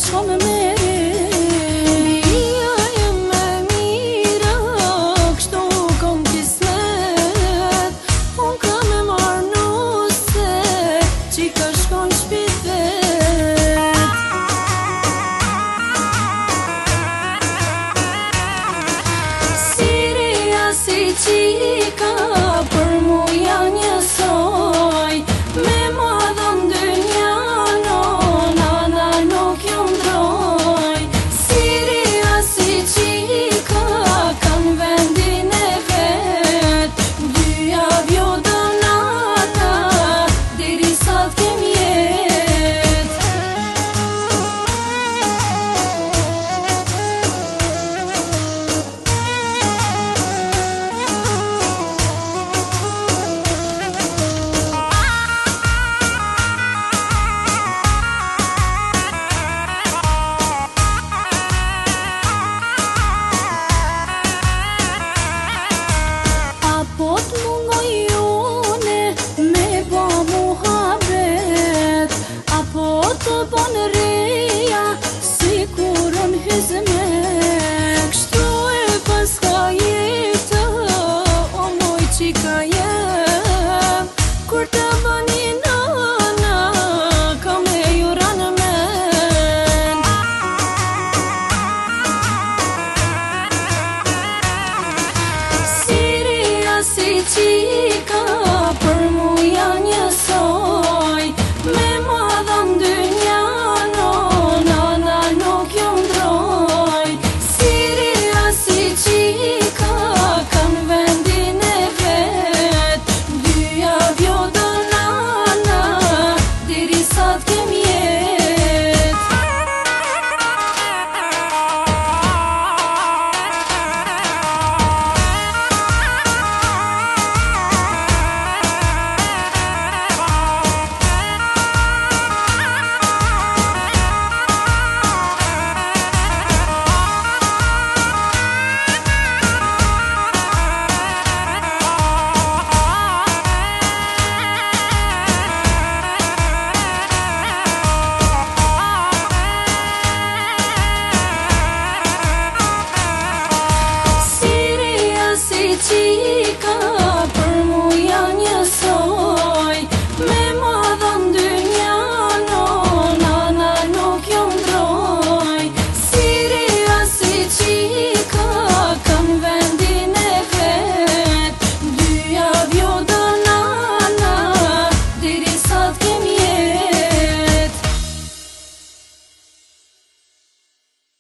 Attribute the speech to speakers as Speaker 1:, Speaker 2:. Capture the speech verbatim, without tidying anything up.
Speaker 1: shko me mere. Bia e me mira, kështu kom kismet. Unë kam me marrë nuse, qika shkon shpit vet. Siria si qika, për mu janë njësoj. Me ma dhëm dynja, no, nana nuk ju ndroj. Siria si qika, kanë vendin e vet. Dyja vjo dënata, diri sa t'kem jet. Apo t'mungoj une me bo muhabet, apo të bon reja si kurën hizmet. Kështu e paska jetë, o moj qika jem. Kur të bëni nana, ka me ju ranë men. Siria si qika, për mu janë njësoj. Me ma dhëm dynja, no, nana nuk ju ndroj. Siria si qika, kanë vendin e vet. Dyja vjo dënana, diri sa t'kem jet. Siria si qika,